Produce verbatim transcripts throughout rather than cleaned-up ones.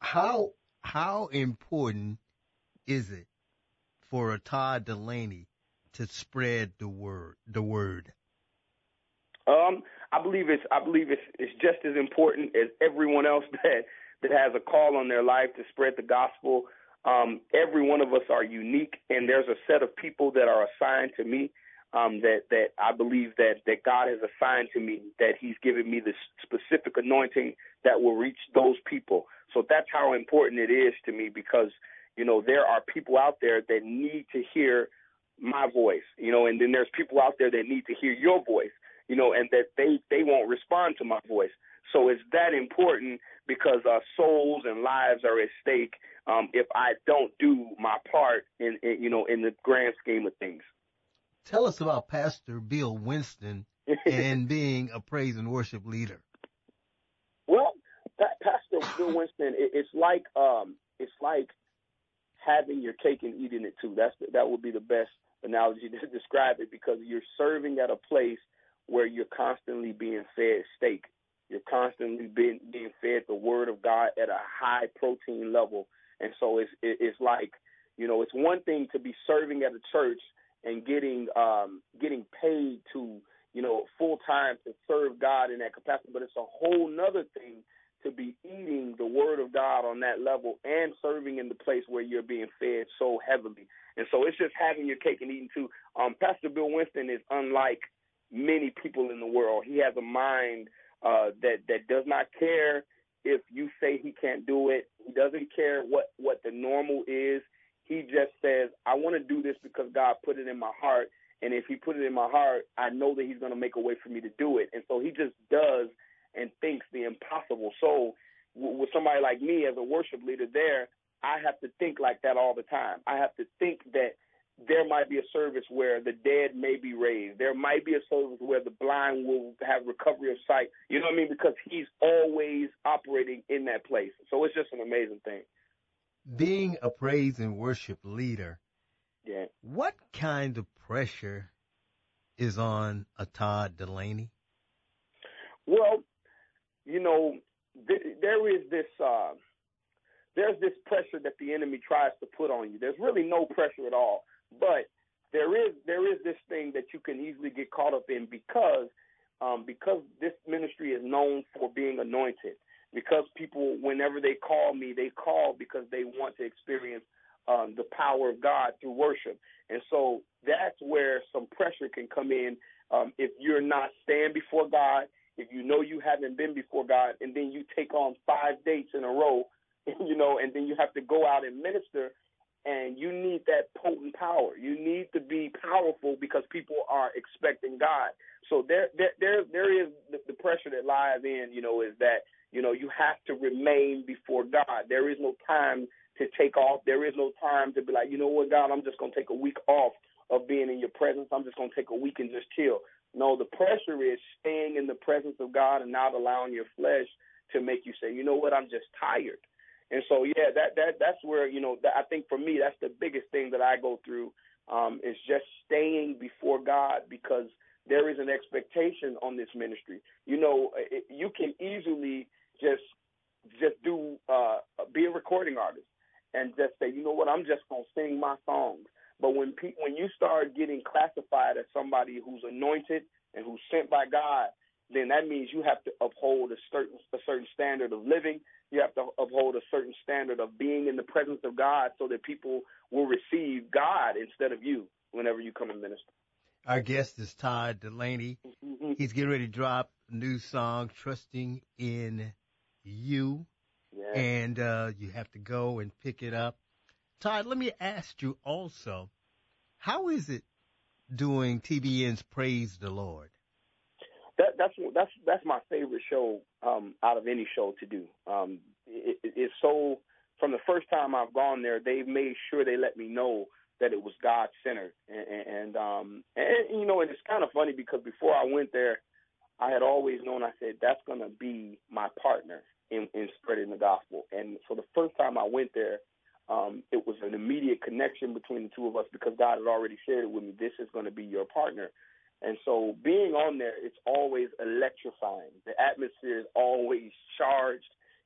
how how important is it for a Todd Delaney to spread the word the word? Um, I believe it's I believe it's it's just as important as everyone else that that has a call on their life to spread the gospel. Um, every one of us are unique, and there's a set of people that are assigned to me um, that that I believe that that God has assigned to me, that He's given me this specific anointing that will reach those people. So that's how important it is to me, because you know there are people out there that need to hear my voice, you know, and then there's people out there that need to hear your voice, you know, and that they they won't respond to my voice. So it's that important, because uh, souls and lives are at stake um, if I don't do my part in, in, you know, in the grand scheme of things. Tell us about Pastor Bill Winston and being a praise and worship leader. Well, Pa- Pastor Bill Winston, it, it's like um, it's like having your cake and eating it too. That's the, that would be the best analogy to describe it, because you're serving at a place where you're constantly being fed steak. You're constantly being being fed the Word of God at a high protein level, and so it's it, it's like, you know, it's one thing to be serving at a church and getting um, getting paid to, you know, full time to serve God in that capacity, but it's a whole nother thing to be eating the Word of God on that level and serving in the place where you're being fed so heavily. And so it's just having your cake and eating too. Um, Pastor Bill Winston is unlike many people in the world. He has a mind Uh, that that does not care if you say he can't do it. He doesn't care what, what the normal is. He just says, I want to do this because God put it in my heart, and if he put it in my heart, I know that he's going to make a way for me to do it. And so he just does and thinks the impossible. So w- with somebody like me as a worship leader there, I have to think like that all the time. I have to think that there might be a service where the dead may be raised. There might be a service where the blind will have recovery of sight. You know what I mean? Because he's always operating in that place. So it's just an amazing thing. Being a praise and worship leader, yeah. What kind of pressure is on a Todd Delaney? Well, you know, th- there is this uh, there's this pressure that the enemy tries to put on you. There's really no pressure at all. But there is there is this thing that you can easily get caught up in, because um, because this ministry is known for being anointed. Because people, whenever they call me, they call because they want to experience um, the power of God through worship. And so that's where some pressure can come in um, if you're not staying before God, if you know you haven't been before God, and then you take on five dates in a row, you know, and then you have to go out and minister. And you need that potent power. You need to be powerful because people are expecting God. So there, there, there, there is the, the pressure that lies in, you know, is that, you know, you have to remain before God. There is no time to take off. There is no time to be like, you know what, God, I'm just going to take a week off of being in your presence. I'm just going to take a week and just chill. No, the pressure is staying in the presence of God and not allowing your flesh to make you say, you know what, I'm just tired. And so, yeah, that, that that's where, you know, that, I think for me, that's the biggest thing that I go through um, is just staying before God, because there is an expectation on this ministry. You know, it, you can easily just just do uh, be a recording artist and just say, you know what, I'm just going to sing my songs. But when pe- when you start getting classified as somebody who's anointed and who's sent by God, then that means you have to uphold a certain a certain standard of living. You have to uphold a certain standard of being in the presence of God so that people will receive God instead of you whenever you come and minister. Our guest is Todd Delaney. Mm-hmm. He's getting ready to drop a new song, Trusting in You. Yeah. And uh, you have to go and pick it up. Todd, let me ask you also, how is it doing T B N's Praise the Lord? That, that's that's that's my favorite show um, out of any show to do. Um, it, it, it's so from the first time I've gone there, they've made sure they let me know that it was God centered, and, and um, and you know, and it's kind of funny because before I went there, I had always known. I said that's going to be my partner in, in spreading the gospel, and so the first time I went there, um, it was an immediate connection between the two of us because God had already shared it with me. This is going to be your partner. And so being on there, it's always electrifying. The atmosphere is always charged.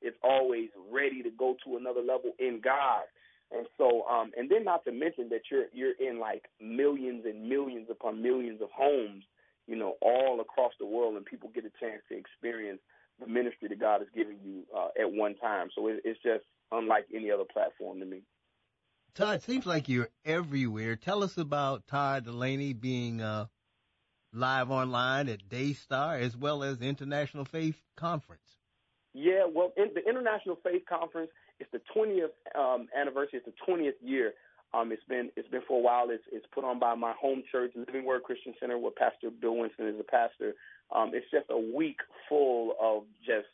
it's always ready to go to another level in God. And so, um, and then not to mention that you're you're in like millions and millions upon millions of homes, you know, all across the world, and people get a chance to experience the ministry that God has given you uh, at one time. So it, it's just unlike any other platform to me. Todd, it seems like you're everywhere. Tell us about Todd Dulaney being uh, live online at Daystar as well as the International Faith Conference. Yeah, well, in the International Faith Conference, it's the twentieth um, anniversary. It's the twentieth year. Um, it's been it's been for a while. It's it's put on by my home church, Living Word Christian Center, where Pastor Bill Winston is a pastor. Um, it's just a week full of just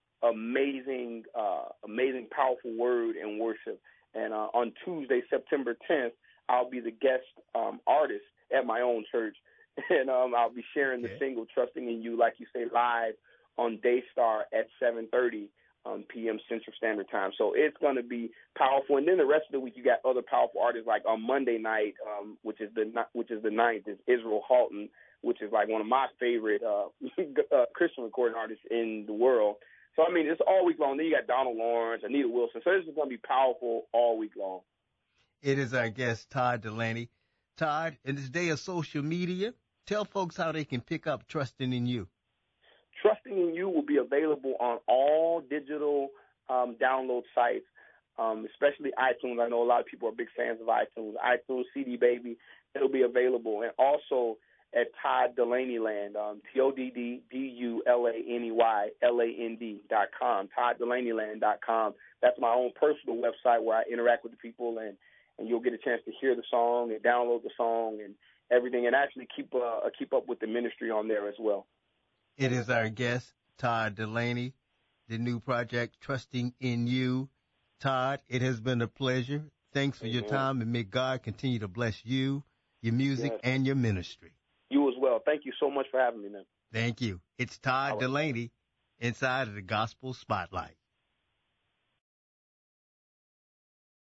amazing, uh, amazing, powerful word and worship. And uh, on Tuesday, September tenth, I'll be the guest um, artist at my own church, and um, I'll be sharing the okay. single "Trusting in You," like you say, live on Daystar at seven thirty um, p.m. Central Standard Time. So it's going to be powerful. And then the rest of the week, you got other powerful artists. Like on Monday night, um, which is the which is the ninth, is Israel Houghton, which is like one of my favorite uh, uh, Christian recording artists in the world. So, I mean, it's all week long. Then you got Donald Lawrence, Anita Wilson. So this is going to be powerful all week long. It is our guest, Todd Dulaney. Todd, in this day of social media, tell folks how they can pick up Trusting in You. Trusting in You will be available on all digital um, download sites, um, especially iTunes. I know a lot of people are big fans of iTunes. iTunes, C D Baby, it'll be available. And also at Todd Dulaney Land, um, T O D D D U L A N E Y L A N D dot com, Todd Dulaney Land dot com. That's my own personal website where I interact with the people, and, and you'll get a chance to hear the song and download the song and everything, and actually keep uh, keep up with the ministry on there as well. It is our guest, Todd Dulaney, the new project, Trusting in You. Todd, it has been a pleasure. Thanks for Amen. Your time, and may God continue to bless you, your music, yes. and your ministry. You as well. Thank you so much for having me, man. Thank you. It's Todd Dulaney inside of the Gospel Spotlight.